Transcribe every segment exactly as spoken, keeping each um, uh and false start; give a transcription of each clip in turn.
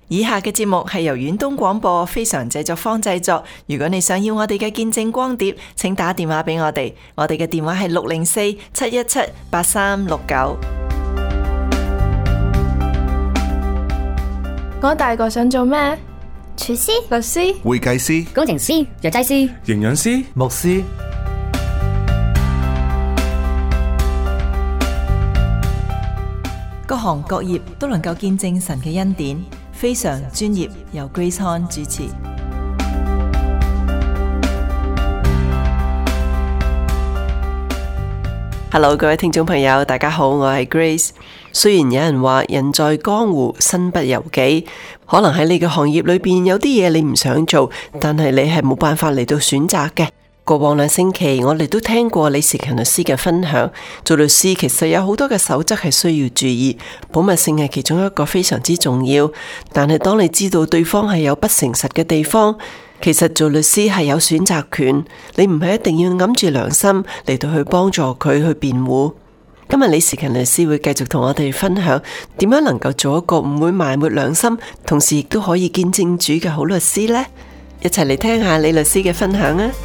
以下嘅節目係由遠東廣播非常製作坊製作。如果你想要我哋嘅見證光碟，請打電話俾我哋，我哋嘅電話係六零四七一七八三六九。 我大個想做咩？ 廚師、 律師、 會計師、 工程師、藥劑師、 營養師、牧師。 各行各業都能夠見證神嘅恩典，非常專業，由 Grace Han 主持。Hello， 各位聽眾朋友，大家好，我係 Grace。雖然有人話人在江湖身不由己，可能喺你嘅行業裏邊有啲嘢你唔想做，但係你係冇辦法嚟到選擇嘅。過往兩星期我哋都聽過李時勤律師嘅分享，做律師其實有好多嘅守則係需要注意，保密性係其中一個非常之重要。但係當你知道對方係有不誠實嘅地方，其實做律師係有選擇權，你唔係一定要揞住良心嚟到去幫助佢去辯護。今日李時勤律師會繼續同我哋分享點樣能夠做一個唔會埋沒良心，同時亦都可以見證主嘅好律師呢？一齊嚟聽下李律師嘅分享啊！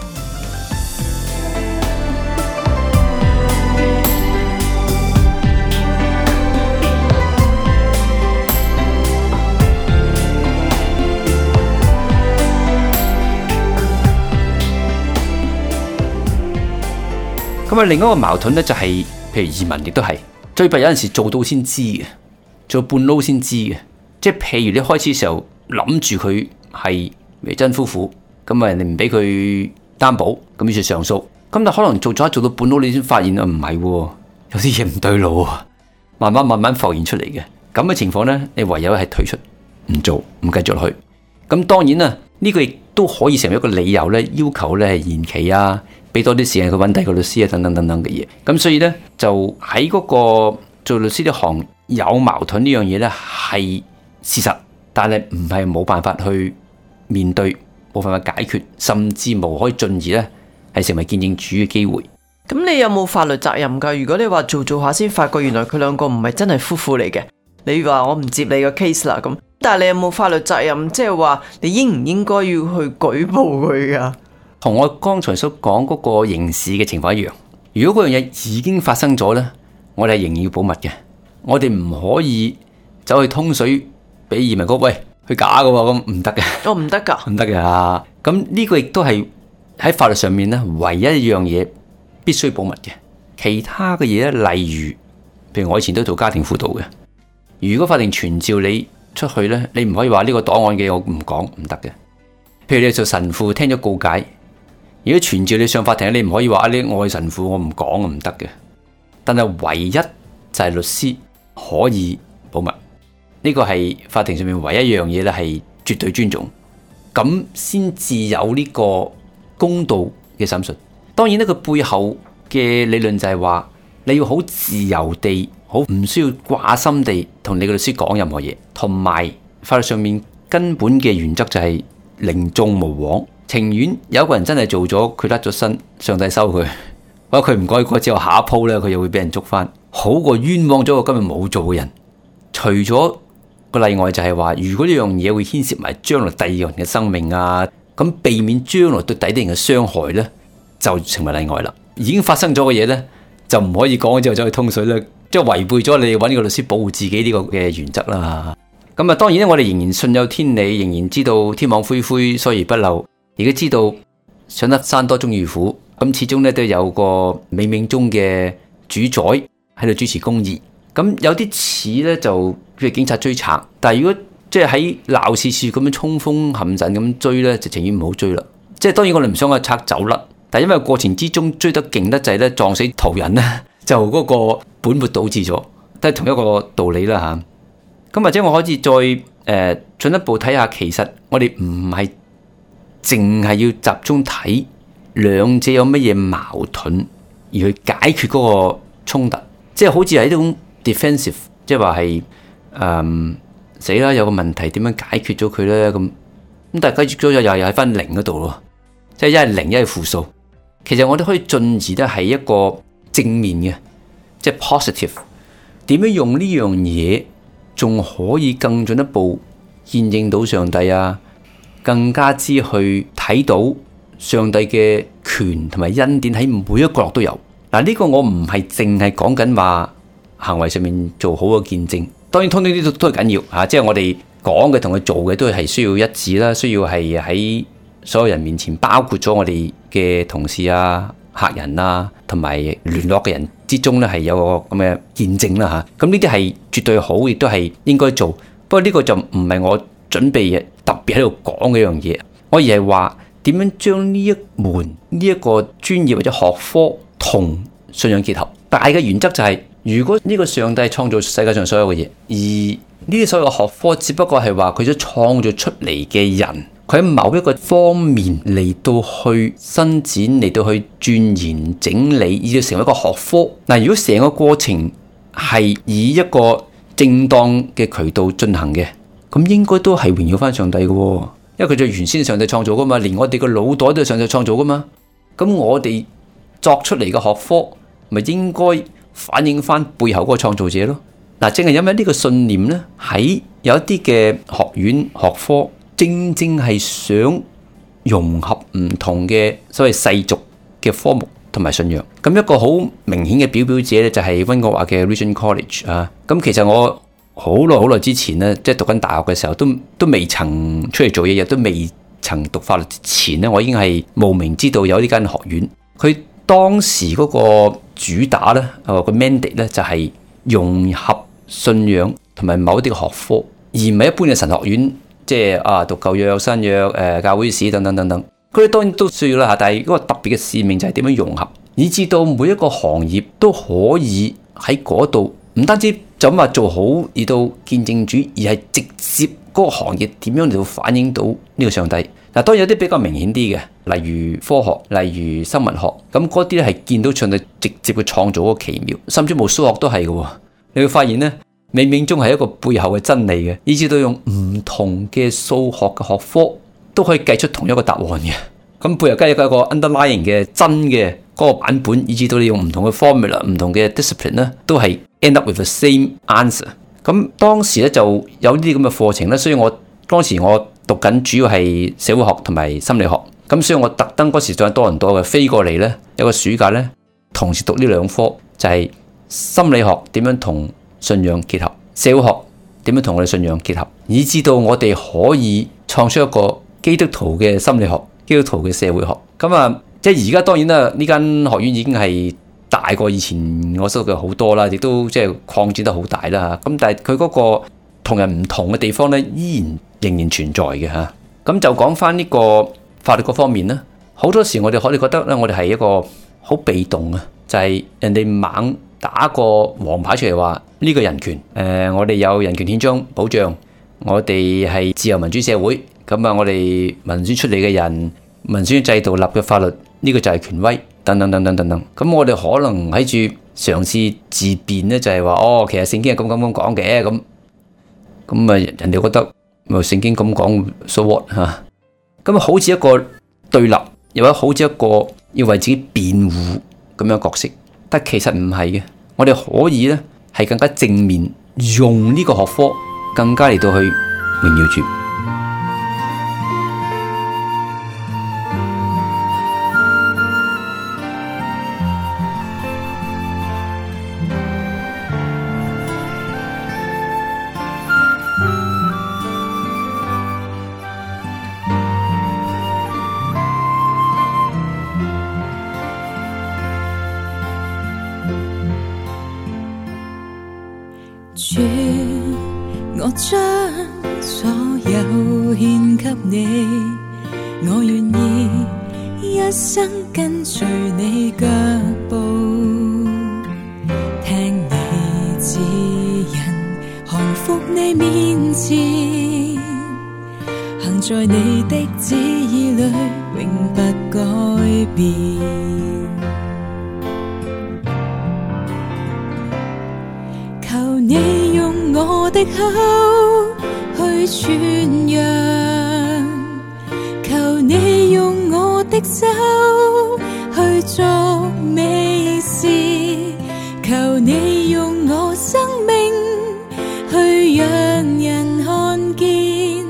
咁啊，另一個矛盾咧就係、是，譬如移民亦都係，最弊有陣時做到先知嘅，做半撈先知嘅，即係譬如你開始嘅時候諗住佢係微真夫婦，咁啊人哋唔俾佢擔保，咁於是上訴，咁但可能做咗做到半撈，你先發現啊唔係，有啲嘢唔對路啊，慢慢慢慢浮現出嚟嘅，咁嘅情況咧，你唯有係退出，唔做，唔繼續落去。咁當然啦，呢、這個亦都可以成為一個理由咧，要求咧係延期啊。俾多啲時間佢揾第二個律師啊，等等等等嘅嘢。咁所以呢，就喺嗰個做律師呢行有矛盾呢樣嘢呢係事實，但係唔係冇辦法去面對，冇辦法解決，甚至無可以進而呢係成為見證主嘅機會。 咁你有冇法律責任㗎？如果你話做做下先發覺原來佢兩個唔係真係夫婦嚟嘅，你話我唔接你個 case 啦咁，但係你有冇法律責任？即係話你應唔應該要去舉報佢㗎？ 同我剛才所講嗰個刑事嘅情況一樣，如果嗰樣嘢已經發生咗呢，我哋係仍然要保密嘅。我哋唔可以走去通水俾移民局，喂，佢假㗎喎，咁唔得嘅。 哦，唔得㗎， 唔得嘅。咁呢個亦都係喺法律上面呢，唯一一樣嘢必須保密嘅。其他嘅嘢呢，例如，譬如我以前都做家庭輔導嘅，如果法庭傳召你出去呢，你唔可以話呢個檔案嘅我唔講，唔得嘅。譬如你做神父聽咗告解。如果傳召你上法庭，你唔可以話你我係神父，我唔講唔得嘅。但係唯一就係律師可以保密，呢個係法庭上面唯一一樣嘢咧，係絕對尊重，咁先至有呢個公道嘅審訊。當然呢個背後嘅理論就係話，你要好自由地，好唔需要掛心地同你嘅律師講任何嘢，同埋法律上面根本嘅原則就係寧縱毋枉。情願有一個人真係做咗，佢甩咗身，上帝收佢，或者佢唔改過之後，下一鋪咧佢又會俾人捉翻，好過冤枉咗個今日冇做嘅人。除咗個例外就係話，如果呢樣嘢會牽涉埋將來第二個人嘅生命啊，咁避免將來對第啲人嘅傷害咧，就成為例外啦。已經發生咗嘅嘢咧，就唔可以講之後走去通水咧，即係違背咗你揾個律師保護自己呢個嘅原則啦。咁啊，當然咧，我哋仍然信有天理，仍然知道天網恢恢，疏而不漏。而家知道上得山多終遇虎，咁始終咧都有個冥冥中嘅主宰喺度主持公義。咁有啲似咧就譬如警察追賊，但係如果即係喺鬧市處咁樣衝鋒陷陣咁追咧，就情願唔好追啦。即係當然我哋唔想個賊走甩，但係因為過程之中追得勁得滯咧，撞死途人咧，就嗰個本末倒置咗，都係同一個道理啦吓。咁或者我可以再誒、呃、進一步睇下，其實我哋唔係。淨係要集中睇兩者有乜嘢矛盾，而去解決嗰個衝突，即係好似係一種 defensive， 即係話係誒死啦，有個問題點樣解決咗佢咧？咁咁但係解決咗又又喺翻零嗰度咯，即係一係零一係負數。其實我哋可以進而咧係一個正面嘅，即係 positive。點樣用呢樣嘢仲可以更進一步見證到上帝啊，更加之去睇到上帝嘅權同埋恩典喺每一個角落都有。嗱，呢個我唔係淨係講緊話行為上面做好嘅見證，當然通通呢啲都都係緊要吓，即係我哋講嘅同佢做嘅都係需要一致啦，需要係喺所有人面前，包括咗我哋嘅同事啊、客人啊同埋聯絡嘅人之中咧，係有個咁嘅見證啦吓。咁呢啲係絕對好，亦都係應該做。不過呢個就唔係我準備特別喺度講嘅一樣嘢，我而係話點樣將呢一門呢一個專業或者學科同信仰結合。大嘅原則就係，如果呢個上帝創造世界上所有嘅嘢，而呢啲所有嘅學科只不過係話佢所創造出嚟嘅人，佢喺某一個方面嚟到去伸展，嚟到去鑽研整理，以至成為一個學科。嗱，如果成個過程係以一個正當嘅渠道進行嘅，咁應該都係榮耀翻上帝嘅，因為佢就原先上帝創造噶嘛，連我哋個腦袋都係上帝創造噶嘛。咁我哋作出嚟嘅學科，咪應該反映翻背後嗰個創造者咯。嗱，正係因為呢個信念咧，喺有一啲嘅學院學科，正正係想融合唔同嘅所謂世俗嘅科目同埋信仰。咁一個好明顯嘅表表者咧，就係溫哥華嘅 Regent College 啊。咁其實我好耐好耐之前咧，即係讀緊大學嘅時候，都都未曾出嚟做嘢，亦都未曾讀法律之前咧，我已經係慕名知道有呢間學院。佢當時嗰個主打咧，啊個 mandate 咧，就係融合信仰同埋某一啲嘅學科，而唔係一般嘅神學院，即係啊讀舊約、新約、誒、呃、教會史等等等等。佢哋當然都需要啦，但係嗰個特別嘅使命就係點樣融合，以至到每一個行業都可以喺嗰度，唔單止就咁話做好而到見證主，而係直接嗰個行業點樣嚟到反映到呢個上帝。嗱，當然有啲比較明顯啲嘅，例如科學、例如生物學，咁嗰啲咧係見到上帝直接嘅創造嗰個奇妙，甚至無數學都係嘅。你會發現咧，冥冥中係一個背後嘅真理嘅，以至到用唔同嘅數學嘅學科都可以計出同一個答案嘅。咁背後梗係有一個 underlying 嘅真嘅嗰個版本，以至到你用唔同嘅 formula、唔同嘅 discipline 咧，都係 end up with the same answer。咁當時咧就有呢啲咁嘅課程咧，所以我當時我讀緊主要係社會學同埋心理學，咁所以我特登嗰時仲有多倫多嘅飛過嚟咧，有個暑假咧同時讀呢兩科，就係心理學點樣同信仰結合，社會學點樣同我哋信仰結合，以至到我哋可以創出一個基督徒嘅心理學、基督徒嘅社會學。咁啊，即係而家當然啦，呢間學院已經係大過以前我收嘅好多啦，亦都即係擴展得好大啦。咁但係佢嗰個同人唔同嘅地方咧，依然仍然存在嘅吓。咁就講翻呢個法律嗰方面啦，好多時我哋可以覺得咧，我哋係一個好被動啊，就係人哋猛打個黃牌出嚟話呢個人權，誒、呃，我哋有人權憲章保障，我哋係自由民主社會，咁啊，我哋民選出嚟嘅人，民選制度立嘅法律，呢、這個就係權威，等等等等等等。咁我哋可能喺住嘗試自辯咧，就係話哦，其實聖經係咁咁咁講嘅，咁咁啊，人哋覺得咪聖經咁講 so what 吓，咁啊，好似一個對立，又或者好似一個要為自己辯護咁樣角色。但其實唔係嘅，我哋可以咧係更加正面用呢個學科，更加嚟到去榮耀主。 主，我將所有獻給你，我願意一生跟隨你腳步，聽你指引，降服你面前，行在你的旨意裏，永不改變。求你用我的口去傳揚，求你用我的手去做美事，求你用我生命去讓人看見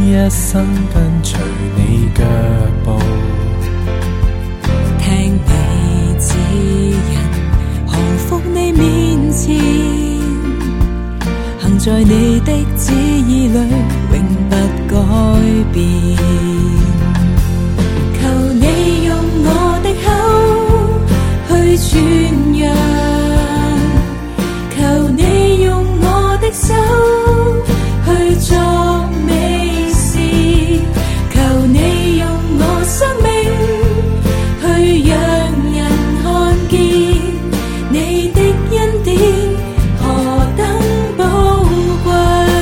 一生跟隨你腳步， 聽你指引，降服你面前，行在你的旨意裏，永不改變。求你用我的口去傳揚，求你用我的手去作美事，求你用我生命去讓人看見你的恩典何等寶貴。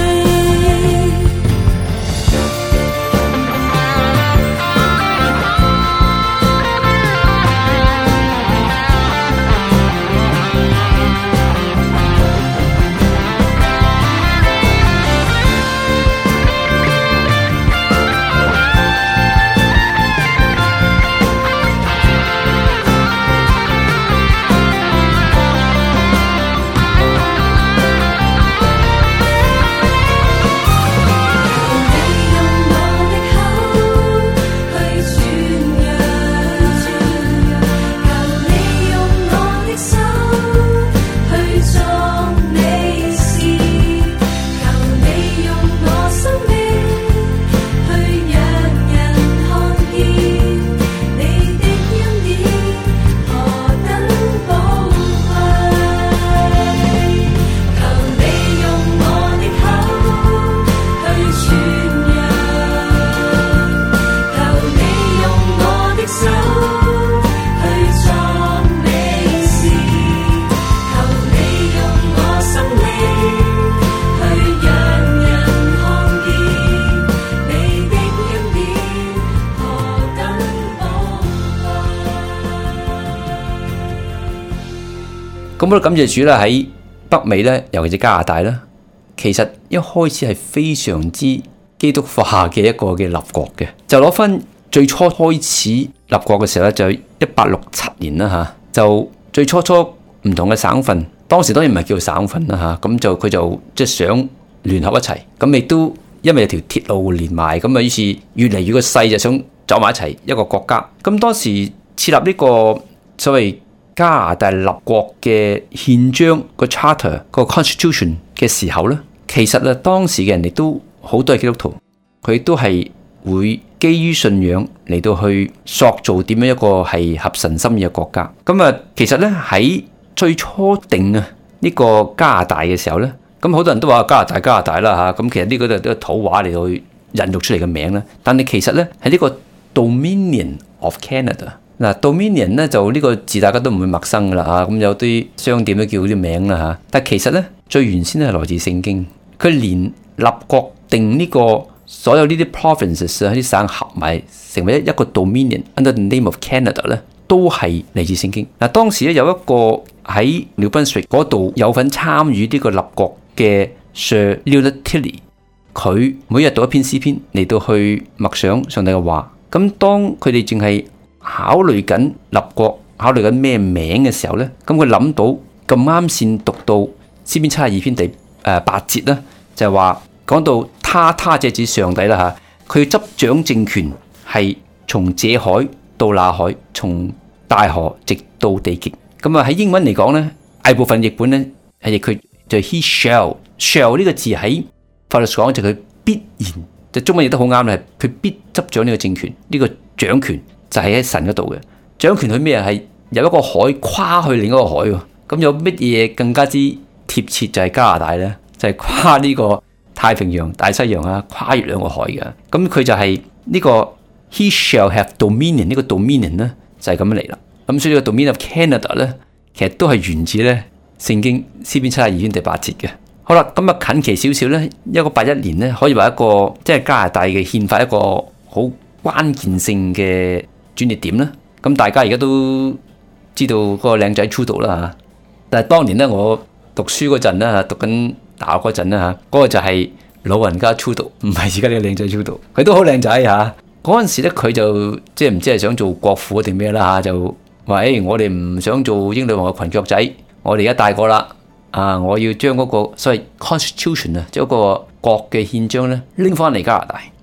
咁我都感謝主啦，喺北美咧，尤其是加拿大啦，其實一開始係非常之基督化嘅一個嘅立國嘅。就攞翻最初開始立國嘅時候咧，就一八六七年啦吓，就最初初唔同嘅省份，當時當然唔係叫省份啦吓，咁就佢就即係想聯合一齊，咁亦都因為有條鐵路連埋，咁啊於是越嚟越個勢就想走埋一齊一個國家。咁當時設立呢個所謂加拿大立國嘅憲章個 charter 個 constitution 嘅時候咧，其實啊當時嘅人亦都好多係基督徒，佢都係會基於信仰嚟到去塑造點樣一個係合神心意嘅國家。咁啊，其實咧喺最初定啊呢個加拿大嘅時候咧，咁好多人都話加拿大加拿大啦吓，咁其實呢個都係土話嚟到去引讀出嚟嘅名啦。但係其實咧係呢個 Dominion of Canada。嗱 Dominion 咧就呢個字大家都唔會陌生噶啦嚇，咁有啲商店都叫啲名啦嚇。但其實咧最原先係來自聖經，佢連立國定呢個所有呢啲 provinces 啊啲省合埋成為一個 Dominion under the name of Canada 咧，都係嚟自聖經。嗱當時咧有一個喺 New Brunswick 嗰度有份參與呢個立國嘅 Sir Leonard Tilley， 佢每日讀一篇詩篇嚟到去默想上帝嘅話。咁當佢哋淨係考慮緊立國，考慮緊咩名嘅時候呢，咁佢諗到咁啱先讀到詩篇七十二篇第誒、呃、八節啦，就係話講到他他即係指上帝啦吓，佢執掌政權係從這海到那海，從大河直到地極。咁啊喺英文嚟講呢，大部分譯本呢係譯佢就 he shall shall 呢個字喺法律講就佢必然，就中文譯得好啱啦，佢必執掌呢個政權，呢、這個掌權。就係喺神嗰度嘅掌權，佢咩係由一個海跨去另一個海喎？咁有乜嘢更加之貼切就係加拿大呢？就係、是、跨呢個太平洋、大西洋啊，跨越兩個海嘅。咁佢就係呢個 He shall have dominion 呢個 dominion 呢，就係咁樣嚟啦。咁所以呢個 Dominion of Canada 呢，其實都係源自呢聖經詩篇七十二篇第八節嘅。好啦，咁啊近期少少呢，一九八一年呢，可以話一個即係、就是、加拿大嘅憲法一個好關鍵性嘅轉捩點啦，咁大家而家都知道嗰個靚仔 Trudeau 啦嚇，但係當年咧我讀書嗰陣咧嚇，讀緊大學嗰陣咧嚇，嗰、那個就係老人家 Trudeau，唔係而家呢個靚仔 Trudeau，佢都好靚仔嚇。嗰陣時咧佢就即係唔知係想做國父定咩啦嚇，就話誒我哋唔想做英女王嘅裙腳仔，我哋而家大個啦，啊我要將嗰個所謂 constitution 啊，即係嗰個國嘅憲章咧拎翻嚟加拿大。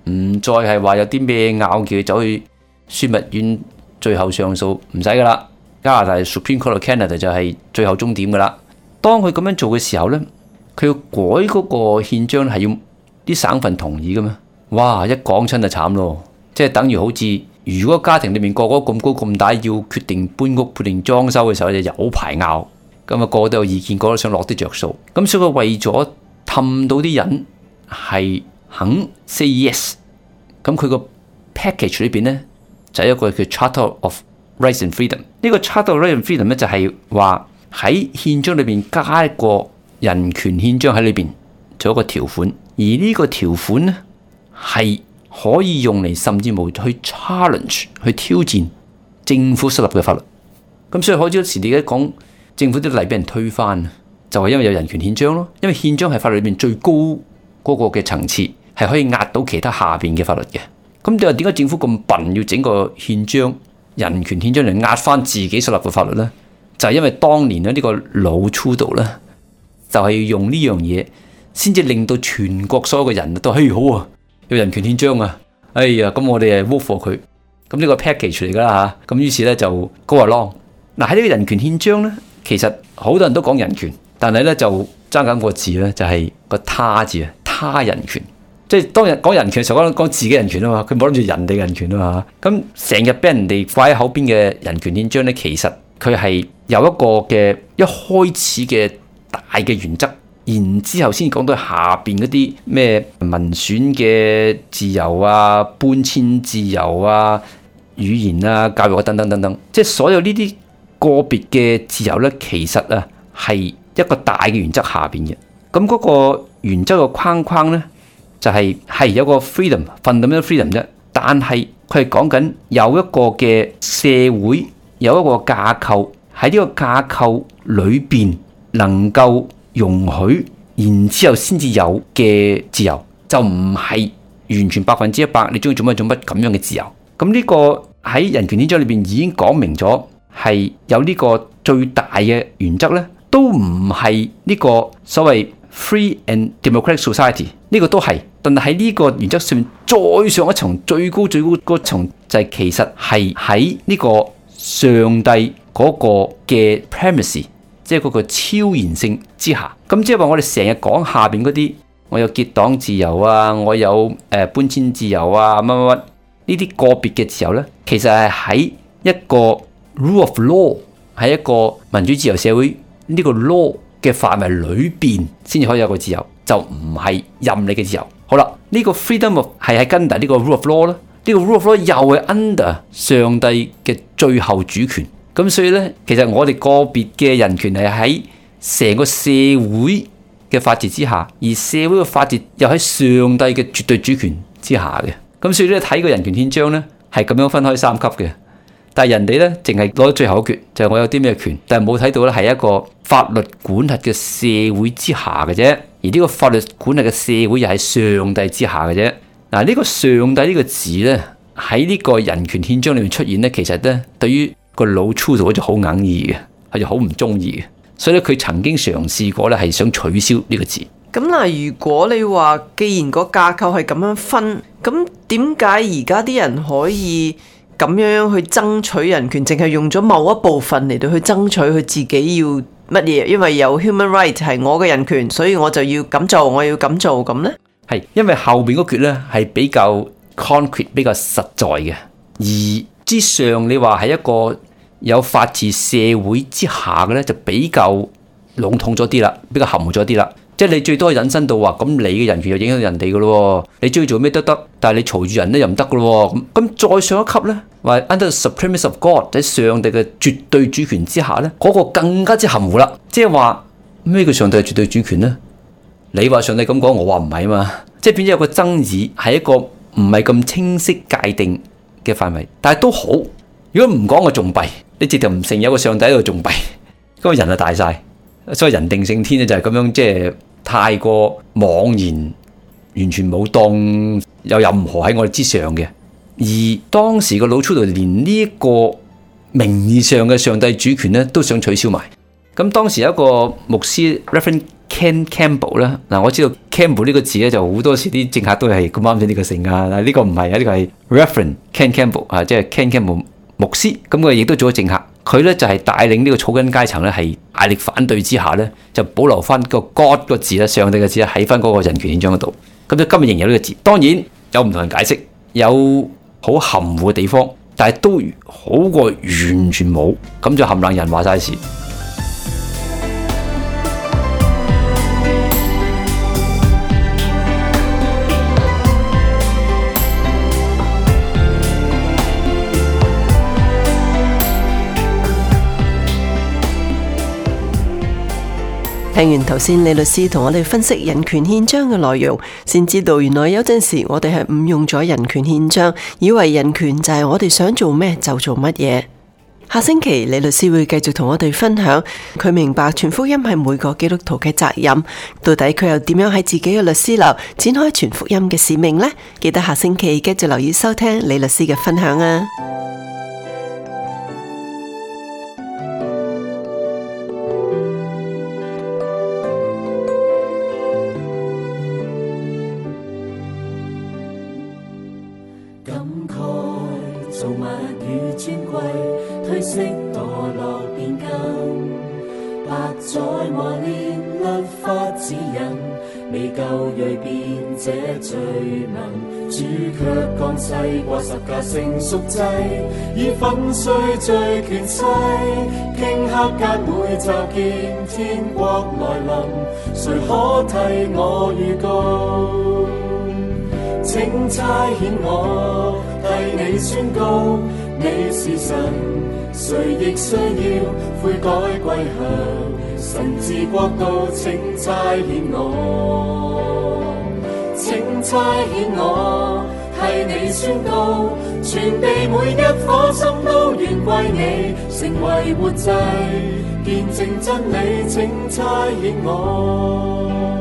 唔再係話有啲咩拗撬走去樞密院最後上訴，唔使噶啦。加拿大 Supreme Court of Canada 就係最後終點噶啦。當佢咁樣做嘅時候呢，佢要改嗰個憲章係要啲省份同意噶嘛？哇！一講親就慘咯，即係等於好似如果家庭裏面個個咁高咁大，要決定搬屋決定裝修嘅時候就有排拗，咁啊個個都有意見，個個都想落啲着數。咁所以佢為咗氹到啲人係肯 say yes， 咁佢個 package 裏邊呢，就係一個叫 Charter of Rights and Freedom。呢個 Charter of Rights and Freedom 咧就係話喺憲章裏邊加一個人權憲章喺裏邊做一個條款，而呢個條款呢係可以用嚟甚至乎去 challenge 去挑戰政府設立嘅法律。咁所以好多時你而家講政府啲例俾人推翻，就係因為有人權憲章咯。因為憲章係法律裏邊最高嗰個嘅層次，係可以壓到其他下邊嘅法律嘅。咁你話點解政府咁笨要整個憲章人權憲章嚟壓翻自己設立嘅法律呢？就係因為當年咧呢個老 Trudeau 咧，就係要用呢樣嘢，先至令到全國所有嘅人都嘿好啊，有人權憲章啊，哎呀，咁我哋係 vote for 佢，咁呢個 package 嚟噶啦吓，咁於是咧就 go along。嗱喺呢個人權憲章咧，其實好多人都講人權，但係咧就爭緊個字咧，就係個他字啊，他人權。即係當日講人權嘅時候，講講自己人權啊嘛，佢冇諗住人哋人權啊嘛。咁成日俾人哋掛喺口邊嘅人權憲章咧，其實佢係有一個嘅一開始嘅大嘅原則，然之後先講到下邊嗰啲咩民選嘅自由啊、搬遷自由啊、語言啊、教育啊等等等等，即係所有呢啲個別嘅自由咧，其實啊係一個大嘅原則下邊嘅。咁嗰個原則嘅框框咧，就係係有個 freedom fundamental freedom 啫，但係佢係講緊有一個嘅社會有一個架構，喺呢個架構裏邊能夠容許，然之後先至有嘅自由，就唔係完全百分之一百你中意做乜做乜咁樣嘅自由。咁呢個喺人權憲章裏邊已經講明咗，係有呢個最大嘅原則咧，都唔係呢個所謂 free and democratic society， 呢個都係，但係喺呢個原則上面再上一層，最高最高嗰層就係其實係喺呢個上帝嗰個嘅 premise， 即係嗰個超然性之下。咁即係話我哋成日講下邊嗰啲，我有結黨自由啊，我有誒、呃、搬遷自由啊，乜乜乜呢啲個別嘅自由咧，其實係喺一個 rule of law， 喺一個民主自由社會呢個 law 嘅範圍裏邊先至可以有個自由，就唔係任你嘅自由。好啦，呢個 freedom of 係喺跟住呢個 rule of law 啦，呢個 rule of law 又係 under 上帝嘅最後主權。咁所以咧，其實我哋個別嘅人權係喺成個社會嘅法治之下，而社會嘅法治又喺上帝嘅絕對主權之下嘅。咁所以咧，睇個人權憲章咧係咁樣分開三級嘅。但係人哋咧淨係攞咗最後一橛，就係我有啲咩權，但係冇睇到咧係一個法律管轄嘅社會之下嘅啫。而呢個法律管轄嘅社會又係上帝之下嘅啫。嗱，呢個上帝呢個字咧喺呢個人權憲章裏面出現咧，其實咧對於個老 Trudeau 就好硬意嘅，佢就好唔中意嘅。所以咧佢曾經嘗試過咧係想取消呢個字。 咁嗱，如果你話既然個架構係咁樣分，咁點解而家啲人可以咁樣去爭取人權，淨係用咗某一部分嚟到去爭取佢自己要乜嘢？因為有 human right 係我嘅人權，所以我就要咁做，我要咁做咁呢？ 係因為後邊嗰橛咧係比較 concrete 比較實在嘅，而之上你話係一個有法治社會之下嘅咧，就比較籠統咗啲啦，比較含糊咗啲啦。即係你最多引申到話，咁你嘅人權又影響到人哋嘅咯，你中意做咩都得，但係你嘈住人咧又唔得嘅咯。咁咁再上一級咧，話 under the supremacy of God 喺上帝嘅絕對主權之下咧，嗰、那個更加之含糊啦。即係話咩叫上帝嘅絕對主權咧？你話上帝咁講，我話唔係啊嘛。即係變咗有個爭議，係一個唔係咁清晰界定嘅範圍，但係都好。如果唔講我仲弊，你直頭唔承認有個上帝喺度仲弊，咁個人就大晒。所以人定勝天咧就係咁樣，即係太過妄言，完全冇當有任何喺我哋之上嘅。而當時個老 Trudeau連呢一個名義上嘅上帝主權咧都想取消埋。咁當時有一個牧師 Reverend Ken Campbell 啦。嗱，我知道 Campbell 呢個字咧，就好多時啲政客都係咁啱咗呢個姓啊。嗱，呢個唔係啊，呢個係 Reverend Ken Campbell 啊，即係 Ken Campbell 牧師。咁佢亦都做咗政客。佢咧就係帶領呢個草根階層咧，係大力反對之下咧，就保留翻個 God 個字咧，上帝嘅字咧，喺翻嗰個人權憲章嗰度。咁就今日仍有呢個字，當然有唔同人解釋，有好含糊嘅地方，但係都好過完全冇，咁就冚唪唥人話晒事。 聽完頭先李律師同我哋分析人權憲章嘅內容，先知道原來有陣時我哋係誤用咗人權憲章，以為人權就係我哋想做咩就做乜嘢。下星期李律師會繼續同我哋分享，佢明白傳福音係每個基督徒嘅責任，到底佢又點樣喺自己嘅律師樓展開傳福音嘅使命呢？記得下星期繼續留意收聽李律師嘅分享啊！ 造物與尊貴，褪色墮落變更，百載磨練律法指引，未夠鋭變這罪民，主卻降世過十架成贖祭，以粉碎罪權勢，頃刻間會驟見天國來臨，誰可替我預告？請差遣我替你宣告，你是神，誰亦需要悔改歸向神治國度。請差遣我，請差遣我替你宣告，全地每一顆心都願歸你，成為活祭，見證真理。請差遣我。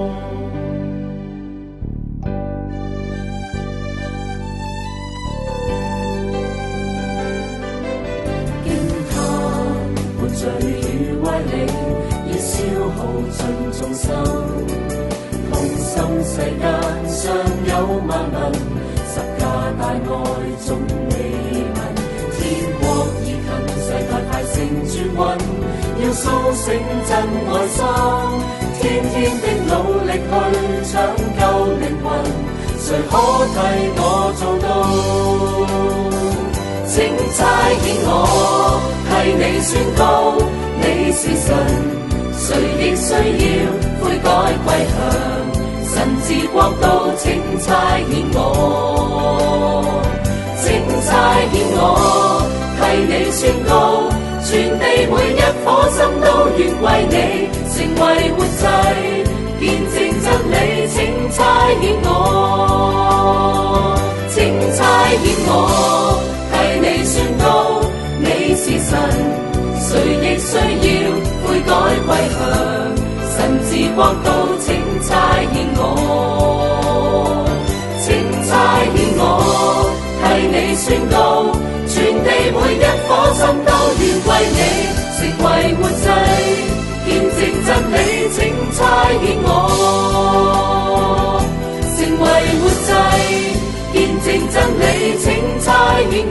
罪與歪理已消耗盡眾生，同心世間尚有萬民，十架大愛總未聞，天國已近，世代太成轉運，要甦醒真愛心，天天的努力去搶救靈魂，誰可替我做到？請差遣我替你宣告，你是神，誰亦需要悔改歸向神治國度。請差遣我，請差遣我替你宣告，全地每一顆心都願歸你，成為活祭，見證真理。請差遣我，請差遣我替你宣告，你是神，誰亦需要悔改歸向神治國度。請差遣我，請差遣我替你宣告，全地每一顆心都願歸你，成為活祭，見證真理。請差遣我，成為活祭，見證真理。請差遣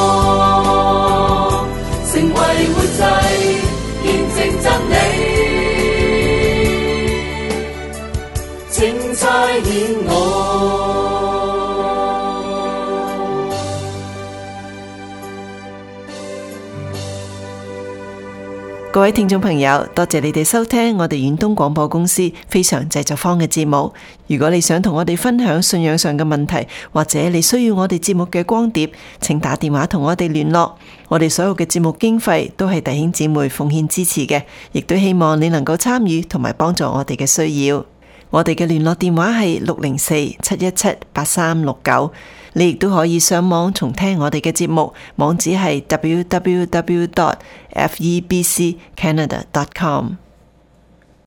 我，成為活祭，見證真理。請差遣我。 各位聽眾朋友，多謝你哋收聽我哋遠東廣播公司非常製作坊嘅節目。如果你想同我哋分享信仰上嘅問題，或者你需要我哋節目嘅光碟，請打電話同我哋聯絡。我哋所有嘅節目經費都係弟兄姊妹奉獻支持嘅，亦都希望你能夠參與同埋幫助我哋嘅需要。我哋嘅聯絡電話係六零四七一七八三六九。你亦都可以上網重聽我哋嘅節目，網址係 w w w dot f e b c canada dot com。